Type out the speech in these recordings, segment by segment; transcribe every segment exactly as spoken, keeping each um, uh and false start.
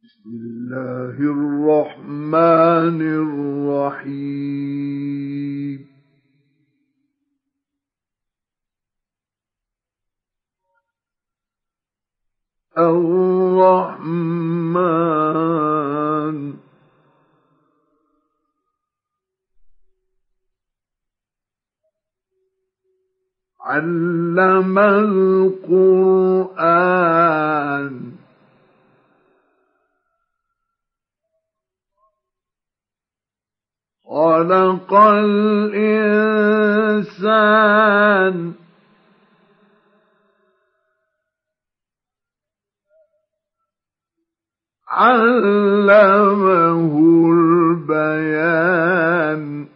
بسم الله الرحمن الرحيم الرحمن علم القرآن خلق الإنسان علمه البيان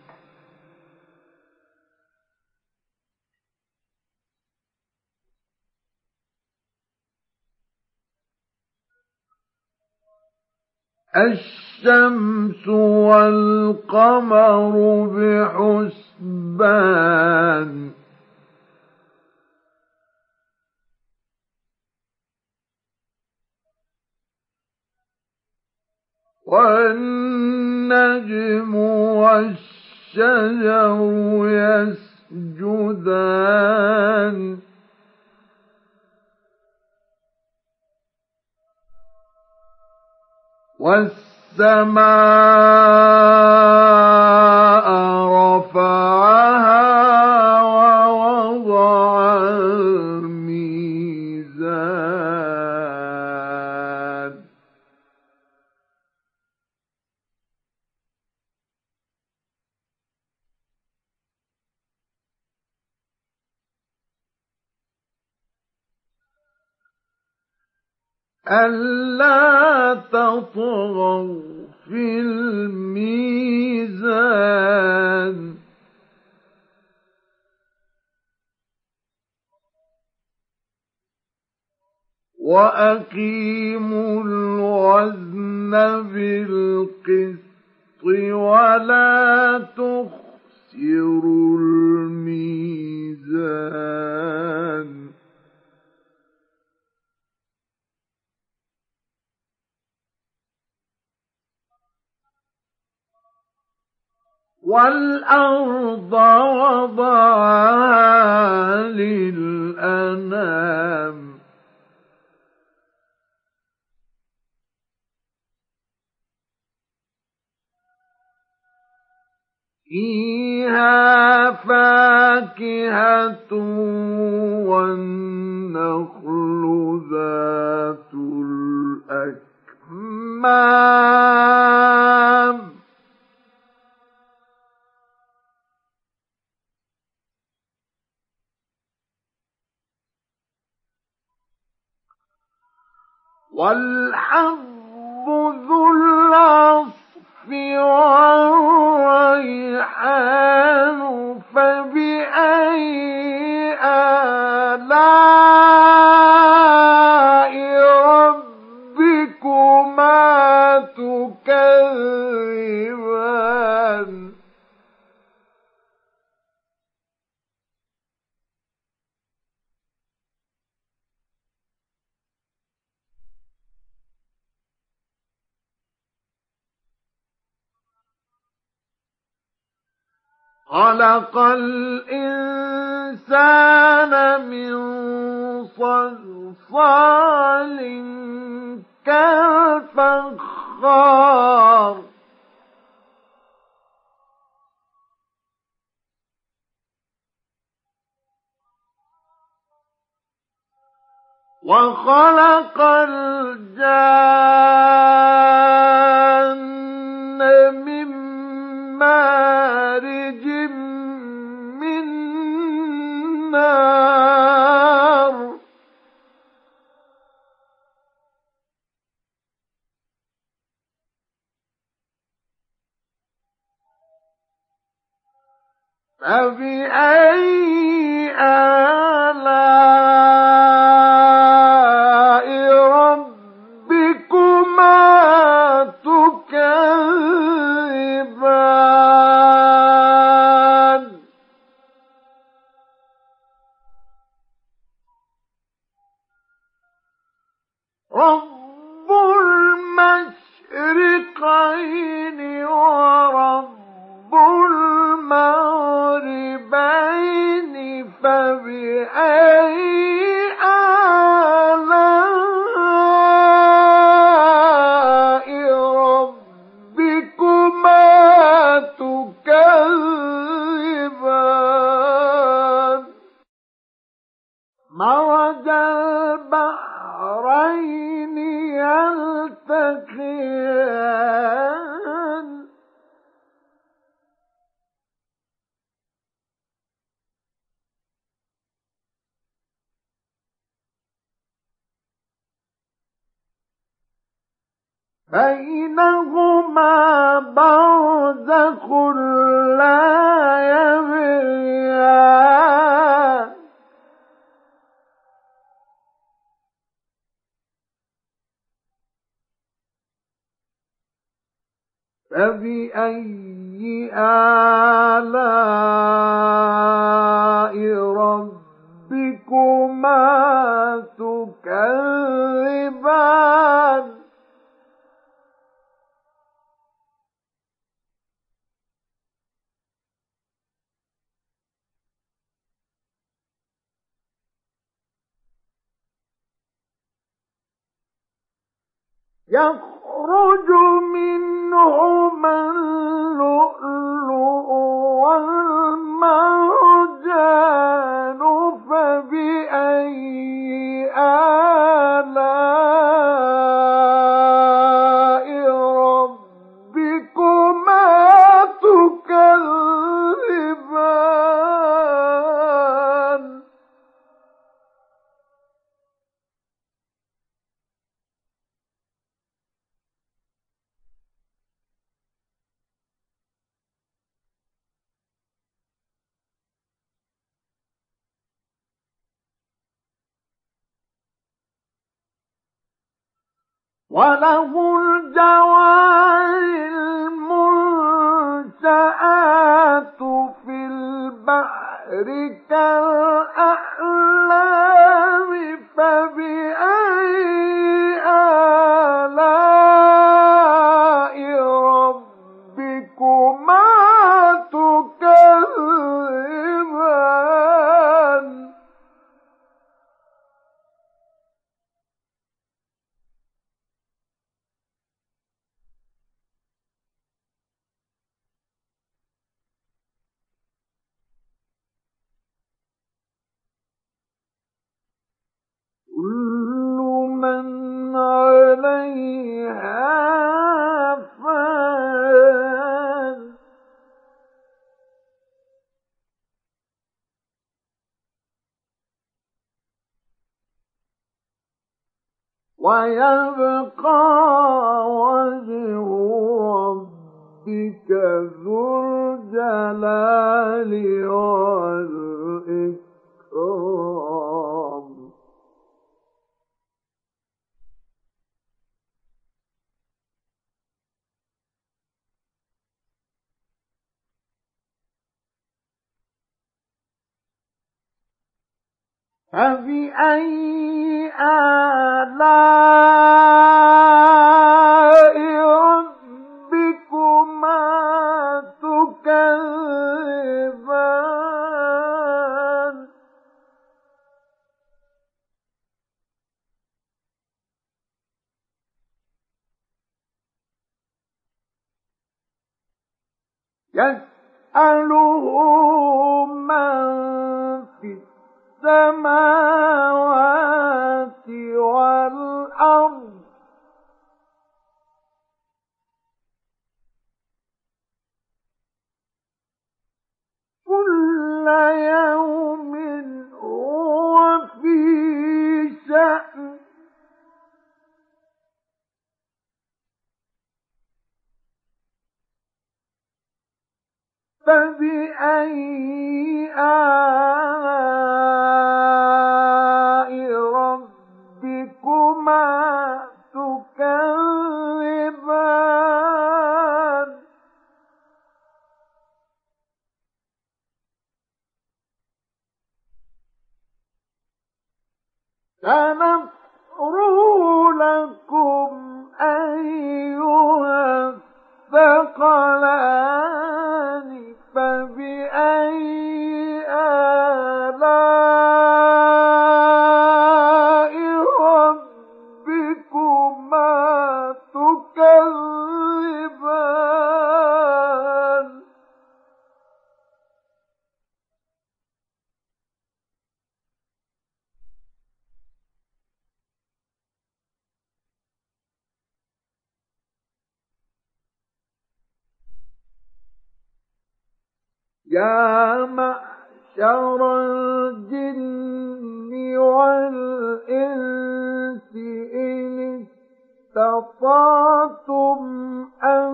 الشمس والقمر بحسبان والنجم والشجر يسجدان والسماء رفعها ووضع الميزان ألا تطغوا في الميزان وأقيموا الوزن بالقسط ولا تخسروا الميزان والأرض وضعها للأنام فيها فاكهة والنخل ذات الأكمام والحب ذو العصف والريحان فبأي آلاء ربكما تكذبان خلق الإنسان من صلصال كالفخار وخلق الجان من مارج من نار فبأي آلاء ربكما تكذبان رب المشرقين ورب المغربين فبأي آلاء ربكما تكذبان مرج البحرين يلتقيان بينهما برزخ لا يبغيان فبأي آلاء ربكما تكذبان يخرج منهما اللؤلؤ والمرجان فبأي آلاء ربكما تكذبان وله الجوار المنشآت في البحر كالأعلام فبأي آلاء ربكما تكذبان كل من عليها فان ويبقى وجه ربك ذو الجلال والإكرام فبأي آلاء ربكما تكذبان يسأله من في السماوات والأرض كل يوم هو في شأن فبأي آلاء ربكما تكذبان سنفرغ لكم أيها يا معشر الجن والإنس إن استطعتم أن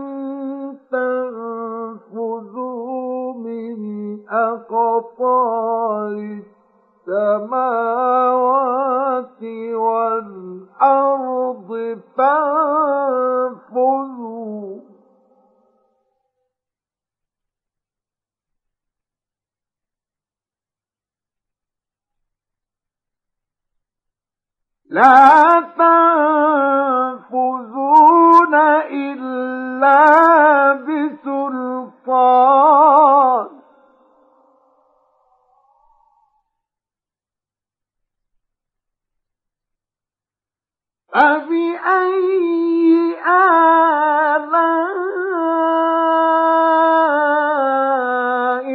تنفذوا من أقطار السماوات والأرض فانفذوا لا تنفذون إلا بسلطان فبأي آلاء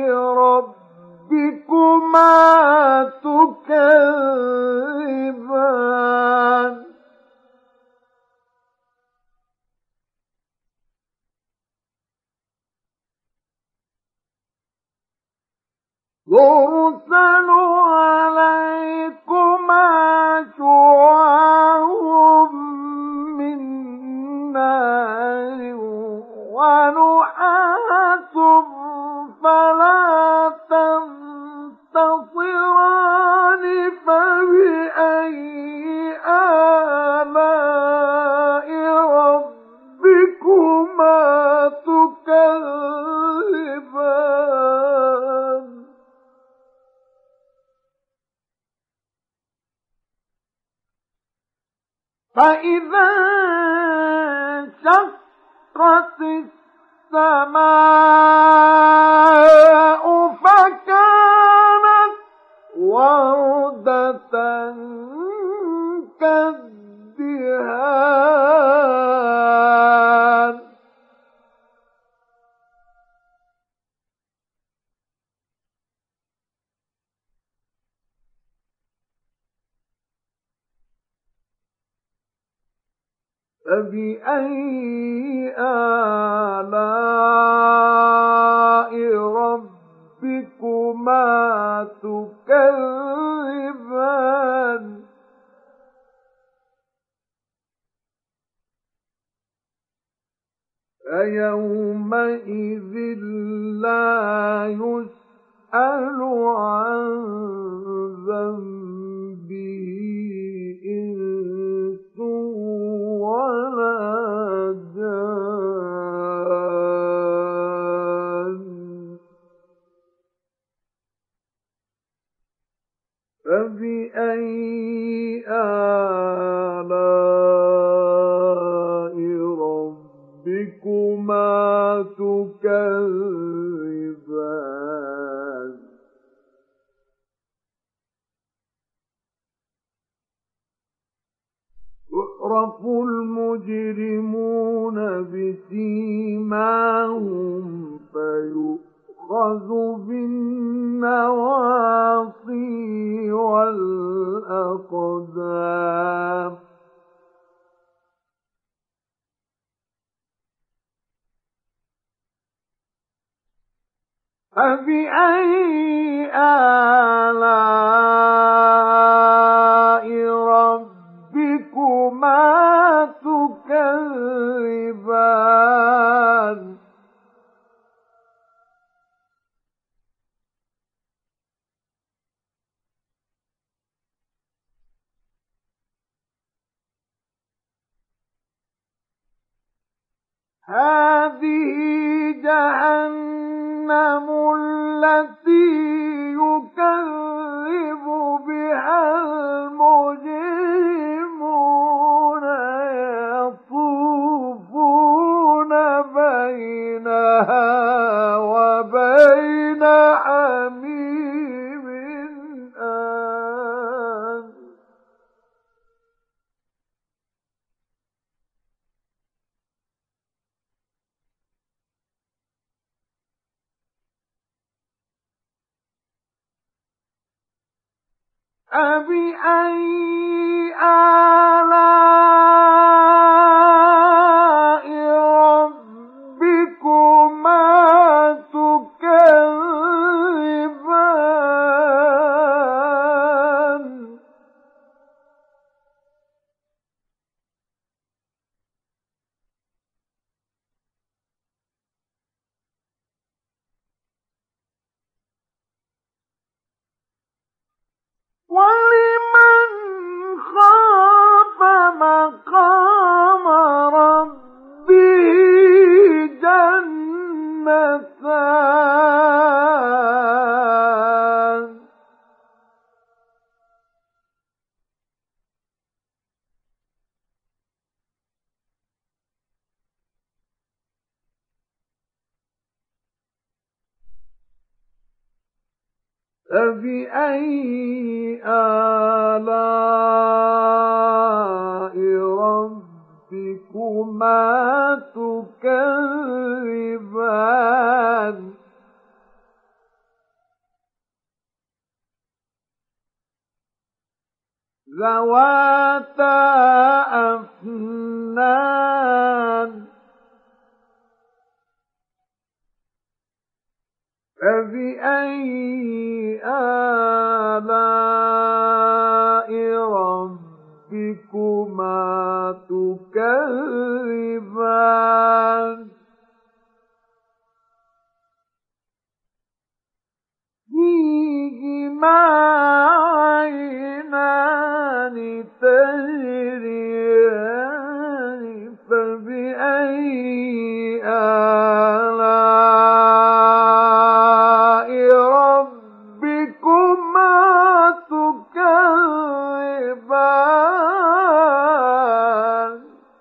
ربكما تكذبان يرسل عليكما شواظ من نار ونحاس فلا تنتصران فبأي آلاء ربكما تكذبان فإذا انشقت السماء فكانت وردة كالدهان فبأي آلاء ربكما تكذبان فيومئذ لا يسأل عن ذنبه إنس ولا جان فبأي آلاء ربكما تكذبان يعرف المجرمون بسيماهم فيؤخذ بالنواصي والأقدام فبأي آلاء ربكما تكذبان هذه جهنم التي يكذب بها المجرمون يطوفون بينها وبين حميم آن فبأي آلاء ربكما تكذبان مقام ربه جنتان فبأي آلاء ربكما تكذبان ذواتا أفنان فبأي آلاء ربكما تكذبان فيهما عينان تجريان فبأي آلاء ربكما تكذبان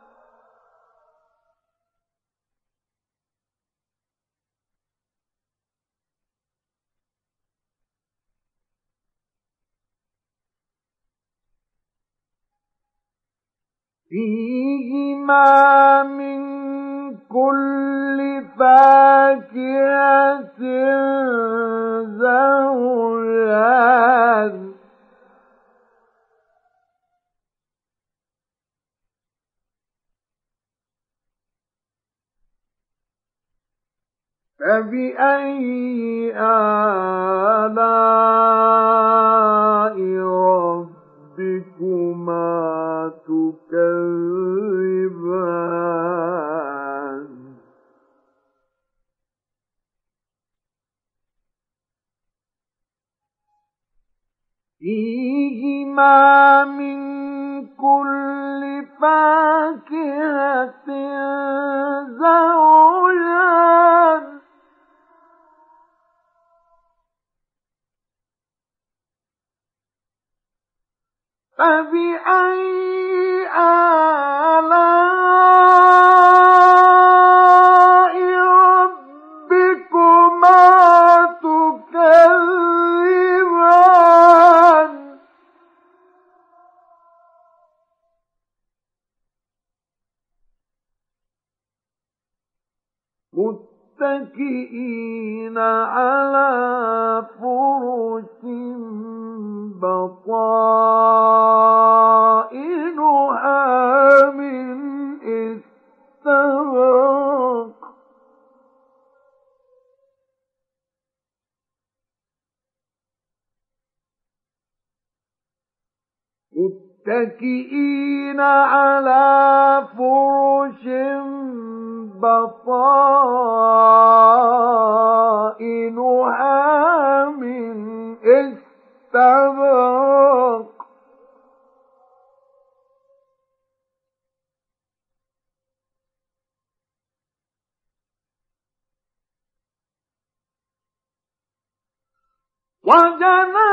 فيهما من كل فاكهة زوجان فبأي آلاء ربكما تكذبان فيهما من كل فاكهة زوجان فبأي آلاء ربكما تكذبان متكئين على فرش بطائنها من استبرق متكئين على فرش بطائنها من استبرق وجنى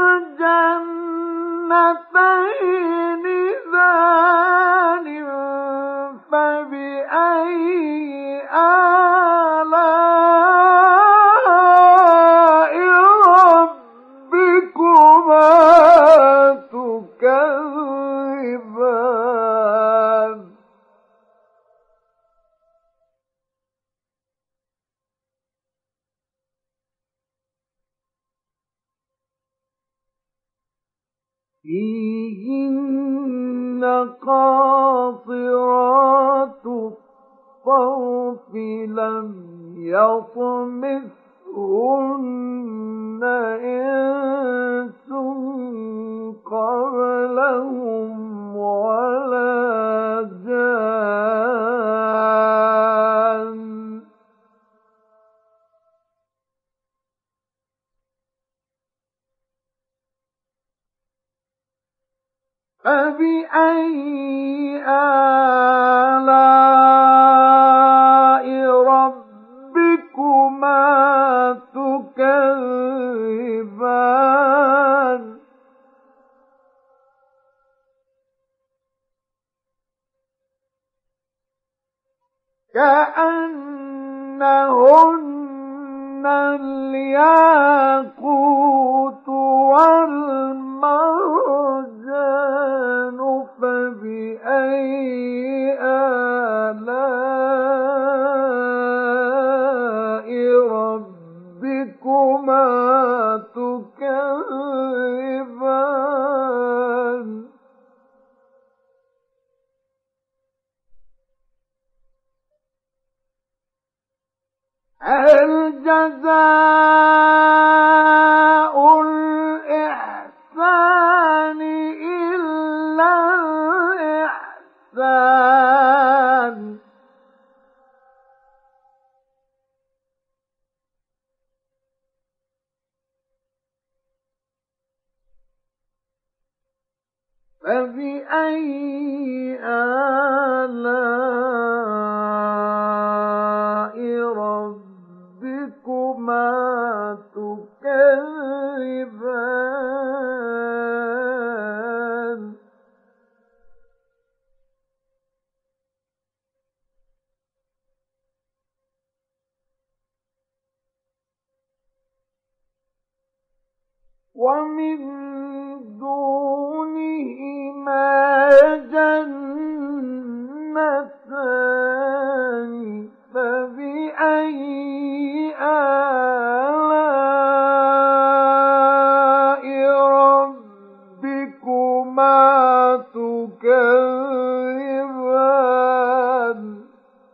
الجنتين دان فبأي آلاء ربكما تكذبان فيهن قاصرات الطرف لم يطمثهن إنس قبلهم ولا جان فبأي كأنهن الياقوت والمرجان فبأي آلاء ربكما تكذبان هل جزاء الإحسان إلا الإحسان فبأي آلاء ربكما تكذبان ومن دونهما جنتان فبأي آلاء ربكما تكذبان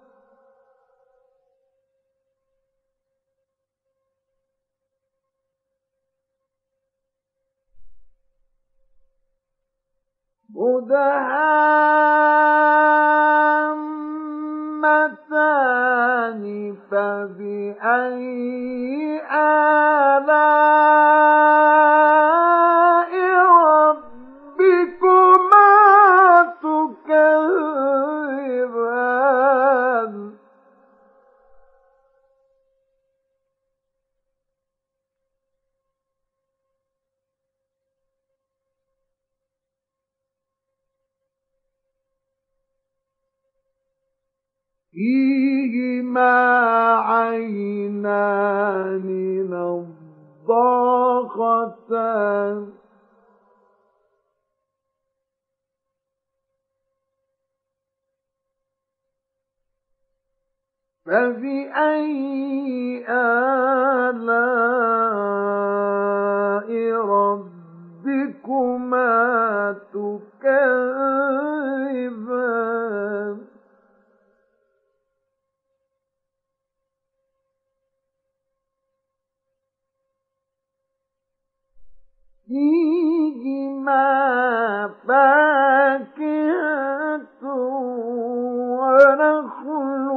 مدهامتان فبأي آلاء ربكما تكذبان فيهما عينان نضاختان فبأي آلاء ربكما تكذبان فيهما فاكهة ونخل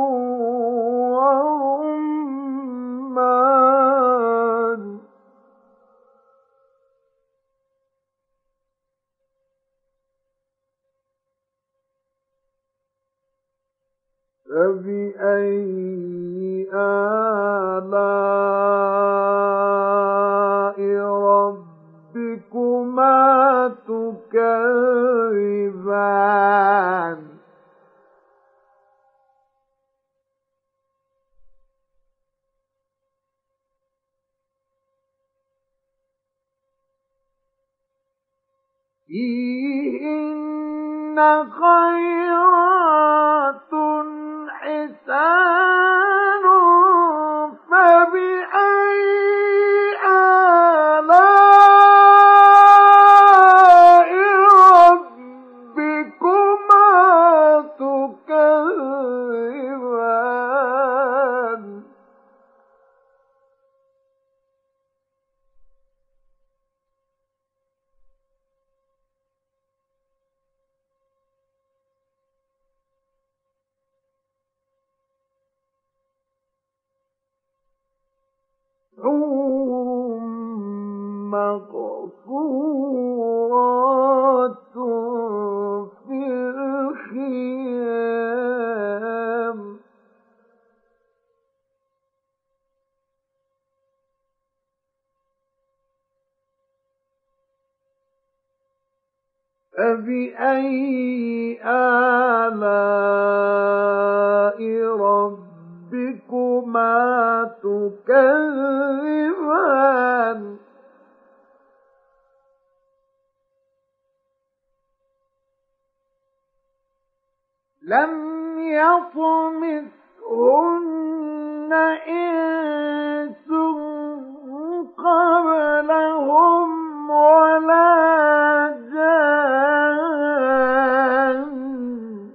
ورمان فبأي آلاء ربكما تكذبان فيهن خيرات حسان فبأي آلاء ربكما تكذبان حور مقصورات في الخيام فبأي آلاء تكذبان لم يطمثهن إنس قبلهم ولا جان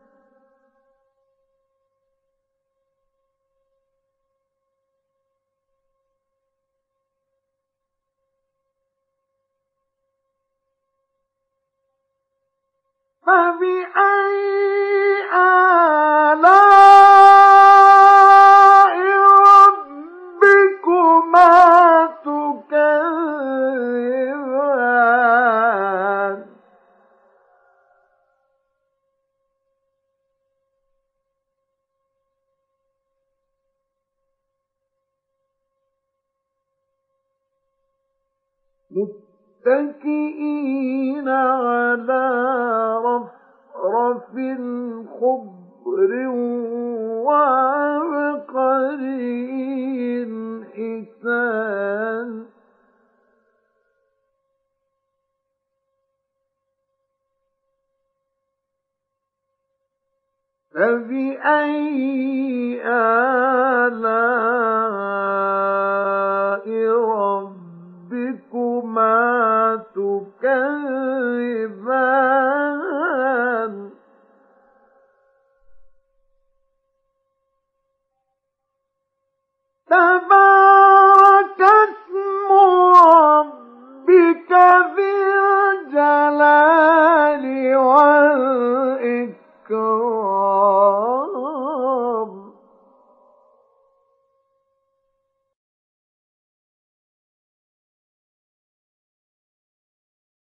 فبأي آلاء ربكما تكذبان متكئين على رفرف خضر وعبقري حسان فبأي آلاء ربكما تكذبان تبارك